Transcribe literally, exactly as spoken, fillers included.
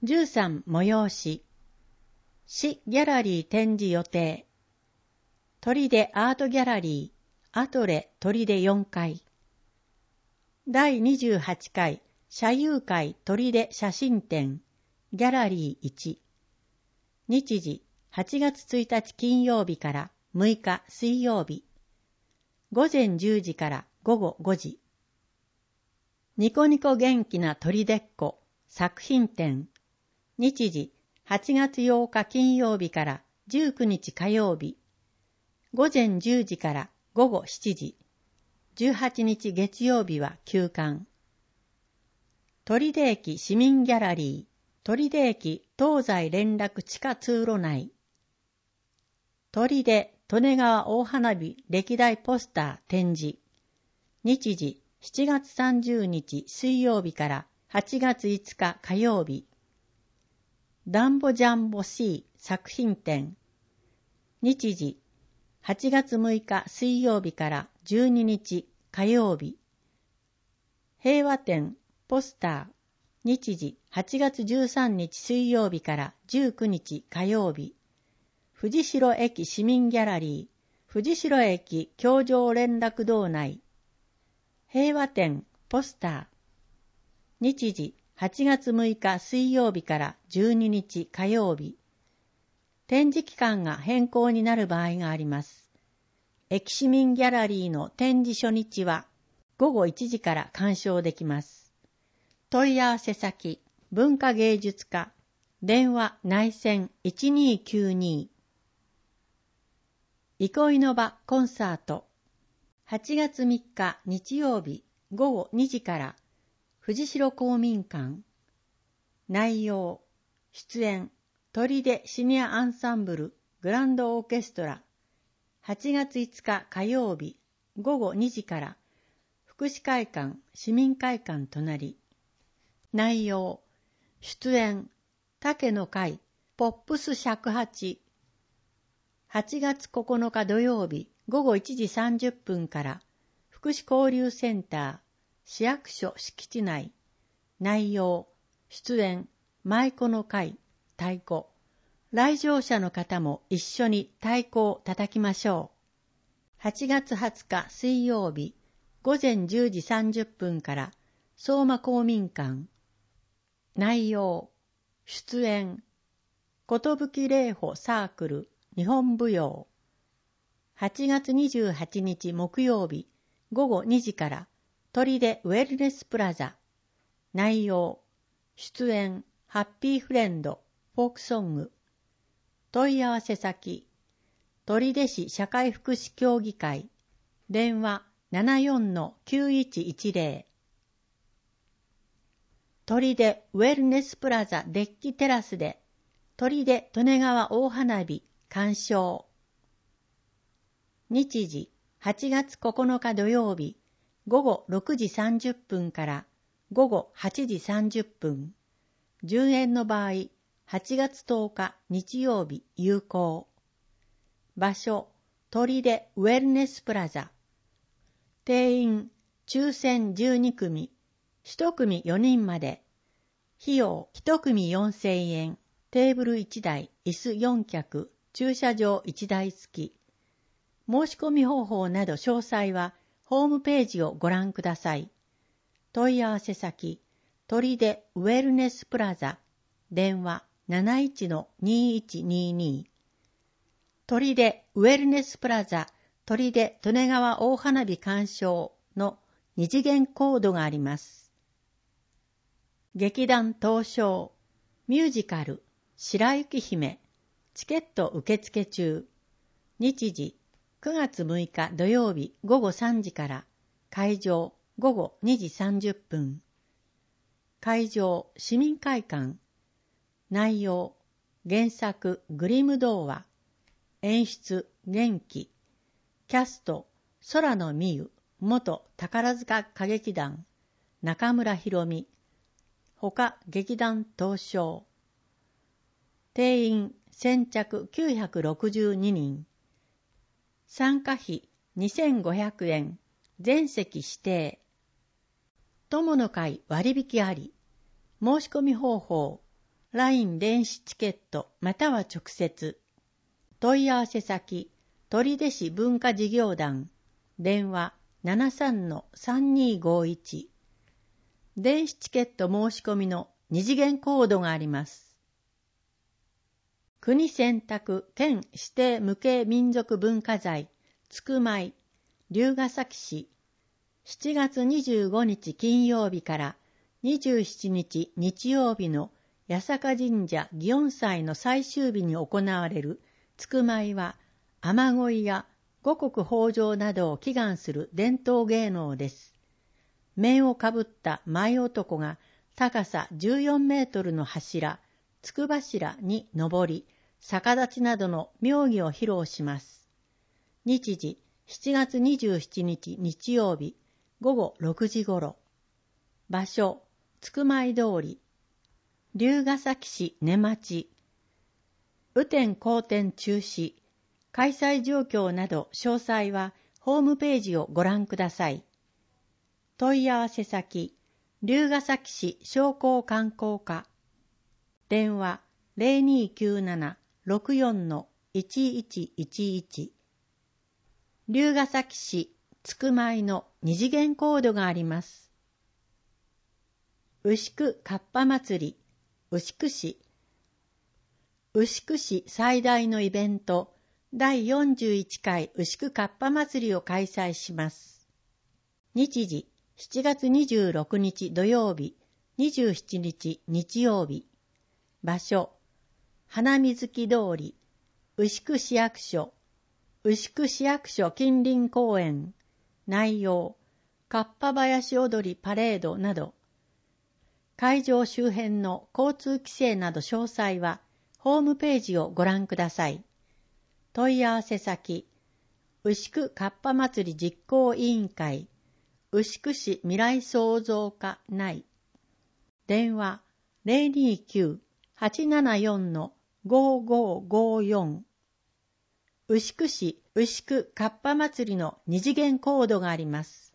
じゅうさん催し、市ギャラリー展示予定。砦アートギャラリー、アトレ砦よんかい。だいにじゅうはちかい社友会砦写真展、ギャラリーいち。日時はちがつついたち金曜日からむいか水曜日。午前じゅうじから午後ごじ。ニコニコ元気な砦っ子作品展。日時はちがつようか金曜日からじゅうくにち火曜日。午前じゅうじから午後しちじ。じゅうはちにち月曜日は休館。砦駅市民ギャラリー、砦駅東西連絡地下通路内。砦利根川大花火歴代ポスター展示。日時しちがつさんじゅうにち水曜日からはちがついつか火曜日。ダンボジャンボ C 作品展。日時はちがつむいか水曜日からじゅうににち火曜日。平和展ポスター。日時はちがつじゅうさんにち水曜日からじゅうくにち火曜日。藤代駅市民ギャラリー、藤代駅橋上連絡道内。平和展ポスター。日時はちがつむいか水曜日からじゅうににち火曜日。展示期間が変更になる場合があります。駅市民ギャラリーの展示初日はごごいちじから鑑賞できます。問い合わせ先、文化芸術課、電話内線いちにーきゅうに。憩いの場コンサート。はちがつみっか日曜日ごごにじから藤代公民館。内容、出演、砦シニアアンサンブルグランドオーケストラ。はちがついつか火曜日ごごにじから福祉会館市民会館隣。内容、出演、竹の会ポップス尺八。はちがつここのか土曜日ごごいちじさんじゅっぷんから福祉交流センター市役所敷地内。内容、出演、舞妓の会太鼓。来場者の方も一緒に太鼓を叩きましょう。はちがつはつか水曜日ごぜんじゅうじさんじゅっぷんから相馬公民館。内容、出演、寿霊歩サークル日本舞踊。はちがつにじゅうはちにち木曜日ごごにじから砦ウェルネスプラザ。内容、出演、ハッピーフレンドフォークソング。問い合わせ先、砦市社会福祉協議会。電話 ななよんのきゅういちいちぜろ。砦ウェルネスプラザデッキテラスで砦利根川大花火鑑賞。日時はちがつここのか土曜日ごごろくじさんじゅっぷんからごごはちじさんじゅっぷん。順延の場合はちがつとおか日曜日有効。場所、砦ウェルネスプラザ。定員抽選じゅうにくみ、いちくみよにんまで。費用いちくみよんせんえん、テーブルいちだい、椅子よんきゃく、駐車場いちだい付き。申し込み方法など詳細はホームページをご覧ください。問い合わせ先、砦ウェルネスプラザ。電話 なないちのにいちにに。砦ウェルネスプラザ砦利根川大花火鑑賞の二次元コードがあります。劇団東証ミュージカル白雪姫。チケット受付中。日時くがつむいか土曜日ごごさんじから。会場ごごにじさんじゅっぷん。会場市民会館。内容、原作グリム童話。演出元気。キャスト空野美優元宝塚歌劇団中村博美。他劇団東証。定員先着きゅうひゃくろくじゅうににん。参加費にせんごひゃくえん。全席指定。友の会割引あり。申し込み方法。 ライン 電子チケットまたは直接。問い合わせ先、取手市文化事業団、電話 ななさんのさんにーごーいち。電子チケット申し込みの二次元コードがあります。国選択県指定無形民族文化財、つくまい、龍ケ崎市、しちがつにじゅうごにち金曜日からにじゅうしちにち日曜日の八坂神社祇園祭の最終日に行われるつくまいは、雨乞いや五穀豊穣などを祈願する伝統芸能です。面をかぶった舞男が高さじゅうよんメートルの柱、つく柱に登り、逆立ちなどの妙技を披露します。日時、しちがつにじゅうしちにち日曜日、ごごろくじごろ。場所、つくまい通り、龍ケ崎市根町。雨天後天中止、開催状況など詳細はホームページをご覧ください。問い合わせ先、龍ケ崎市商工観光課。電話 ゼロにーきゅうなな ろくよん いちいちいちいち。龍ケ崎市つくまいの二次元コードがあります。牛久かっぱ祭り、牛久市。牛久市最大のイベント、だいよんじゅういっかい牛久かっぱ祭りを開催します。日時、しちがつにじゅうろくにち土曜日、にじゅうしちにち日曜日。場所、花水木通り、牛久市役所、牛久市役所近隣公園。内容、かっぱ林踊りパレードなど。会場周辺の交通規制など詳細は、ホームページをご覧ください。問い合わせ先、牛久かっぱ祭り実行委員会、牛久市未来創造課内。電話 ゼロにーきゅう はちななよん ごーごーごーよん。牛久市牛久かっぱ祭りの二次元コードがあります。